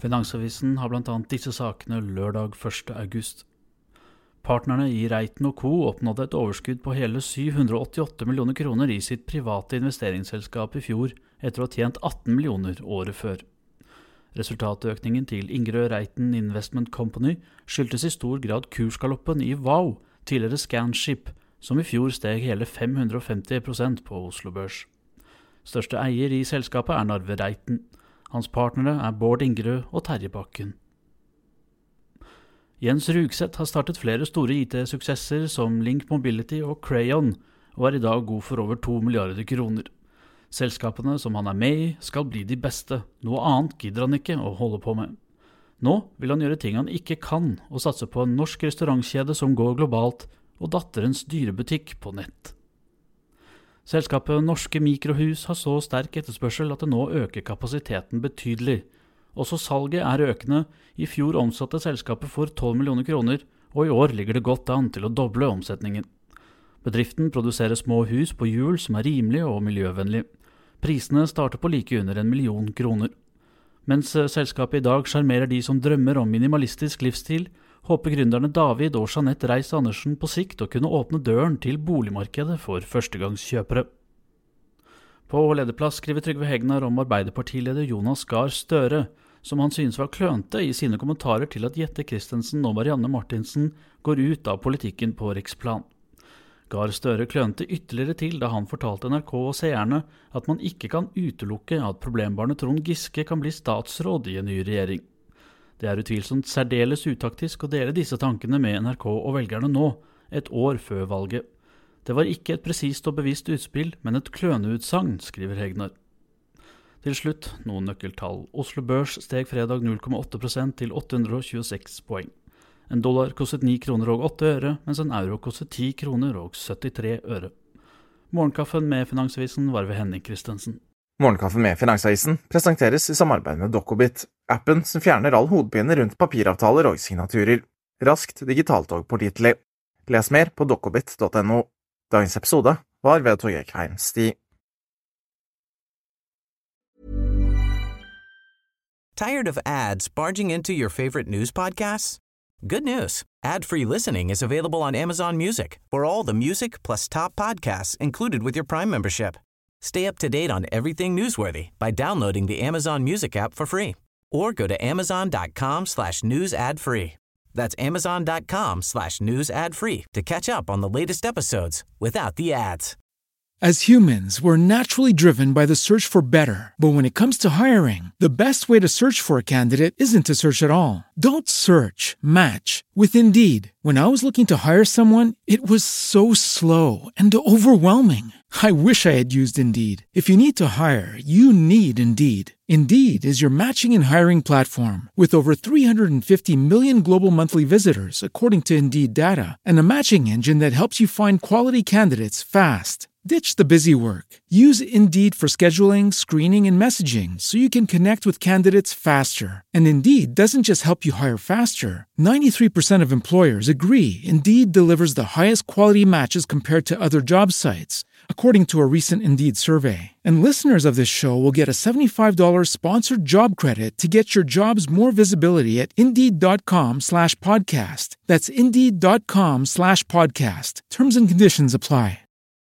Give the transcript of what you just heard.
Finansavisen har blant annet disse sakene lørdag 1. august. Partnerne i Reiten & Co. oppnådde et overskudd på hele 788 millioner kroner i sitt private investeringsselskap i fjor, etter å ha tjent 18 millioner året før. Resultatøkningen til Ingerø Reiten Investment Company skyldtes i stor grad kursgaloppen i Wow, tidligere Scanship, som i fjor steg hele 550% på Oslo Børs. Største eier i selskapet er Narve Reiten. Hans partnere er Bård Ingerø og Terje Bakken. Jens Rugseth har startet flere store IT-suksesser som Link Mobility og Crayon, og er i dag god for over 2 milliarder kroner. Selskapene som han er med i skal bli de beste, noe annet gidder han ikke å holde på med. Nå vil han gjøre ting han ikke kan, og satse på en norsk restaurantkjede som går globalt, og datterens dyrebutikk på nett. Selskapet Norske Mikrohus har så sterk etterspørsel at det nå øker kapasiteten betydelig. Også salget er økende. I fjor omsatte selskapet for 12 millioner kroner, og i år ligger det godt an til å doble omsetningen. Bedriften produserer små hus på hjul som er rimelige og miljøvennlige. Prisene starter på like under 1 million kroner. Mens selskapet i dag skjermerer de som drømmer om minimalistisk livsstil, håper gründerne David og Jeanette Reis-Andersen på sikt å kunne åpne døren til boligmarkedet for førstegangskjøpere. På lederplass skriver Trygve Hegnar om Arbeiderpartileder Jonas Gahr Støre, som han synes var klønete i sine kommentarer til at Jette Christensen og Marianne Martinsen går ut av politikken på riksplan. Gahr Støre klønte ytterligere til da han fortalte NRK og seerne at man ikke kan utelukke at problembarnet Trond Giske kan bli statsråd i en ny regjering. Det er utvilsomt særdeles utaktisk å dele disse tankene med NRK og velgerne nå, et år før valget. Det var ikke et presist og bevisst utspill, men et kløneutsagn, skriver Hegnar. Til slutt, noen nøkkeltall. Oslo Børs steg fredag 0,8% til 826 poeng. En dollar kostet 9 kroner og 8 øre, mens en euro kostet 10 kroner og 73 øre. Morgenkaffen med Finansavisen var ved Henning Christensen. Morgenkaffen med Finansavisen presenteres i samarbeid med Dokkobit, appen som fjerner all hodepine rundt papiravtaler og signaturer. Raskt, digitalt og pålitelig. Les mer på dokkobit.no. Dagens episode var ved Torgeir Kveim Sti. Tired of ads barging into your favorite news podcasts? Good news. Ad-free listening is available on Amazon Music for all the music plus top podcasts included with your Prime membership. Stay up to date on everything newsworthy by downloading the Amazon Music app for free or go to amazon.com/news ad free. That's amazon.com/news ad free to catch up on the latest episodes without the ads. As humans, we're naturally driven by the search for better. But when it comes to hiring, the best way to search for a candidate isn't to search at all. Don't search, match with Indeed. When I was looking to hire someone, it was so slow and overwhelming. I wish I had used Indeed. If you need to hire, you need Indeed. Indeed is your matching and hiring platform with over 350 million global monthly visitors, according to Indeed data, and a matching engine that helps you find quality candidates fast. Ditch the busy work. Use Indeed for scheduling, screening, and messaging so you can connect with candidates faster. And Indeed doesn't just help you hire faster. 93% of employers agree Indeed delivers the highest quality matches compared to other job sites, according to a recent Indeed survey. And listeners of this show will get a $75 sponsored job credit to get your jobs more visibility at Indeed.com/podcast. That's Indeed.com/podcast. Terms and conditions apply.